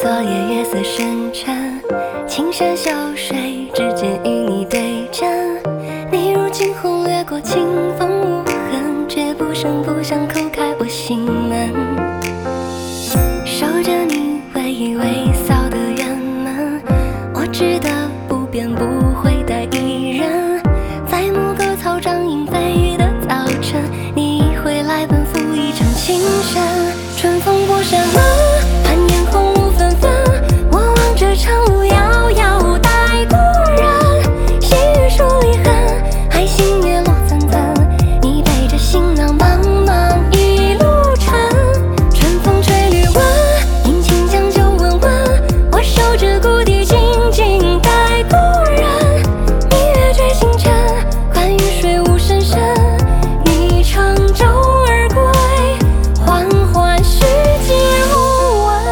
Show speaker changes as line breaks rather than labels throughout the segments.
昨夜月色深沉，青山秀水之间与你对阵。你如惊鸿掠过，清风无痕，却不声不响叩开我心门。守着你微微笑的圆满，我知道不变不会带一人。在某个草长莺飞的早晨，你已回来奔赴一场情深。春风过山门，盼烟红雾纷纷，我望着长路遥遥待故人。细雨疏离痕，海星月落层层，你背着行囊茫茫一路程。春风吹绿纹，阴晴将就稳稳，我守着故地静静待故人。明月坠星辰，欢雨水无声声，你乘舟而归，缓缓须尽无闻。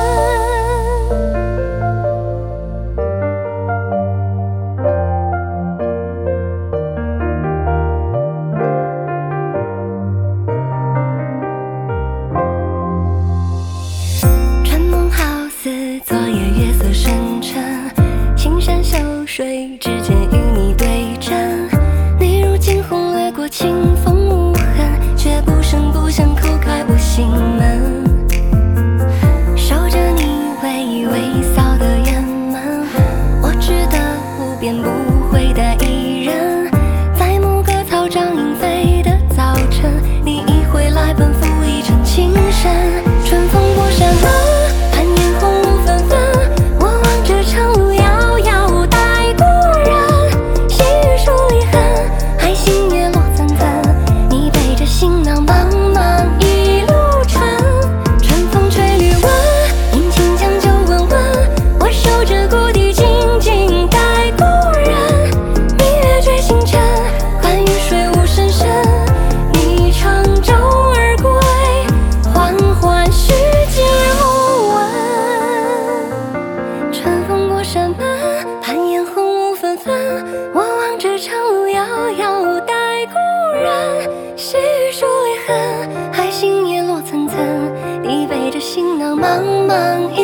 春梦好似昨夜月色深沉，青山秀水之间与你对阵。你如惊鸿掠过，清风无痕，却不声不响叩开我心门。守着你微微笑的圆满，我知道不变不会带一人。在某个草长莺飞的早晨，你已回来奔赴一场情深。春风过山门，盼烟红雾纷纷，我望着长路遥遥待故人。细雨疏离痕，海星月落层层，你背着行囊茫茫一路程。春风吹绿纹，阴晴将就稳稳，我守着故地静静待故人。明月坠星辰，欢雨水无声声，你乘舟而归，缓缓须尽无闻。春风过山门，盼烟红雾纷纷，我望着长路遥遥待故人。细雨疏离痕，海星月落层层，你背着行囊茫茫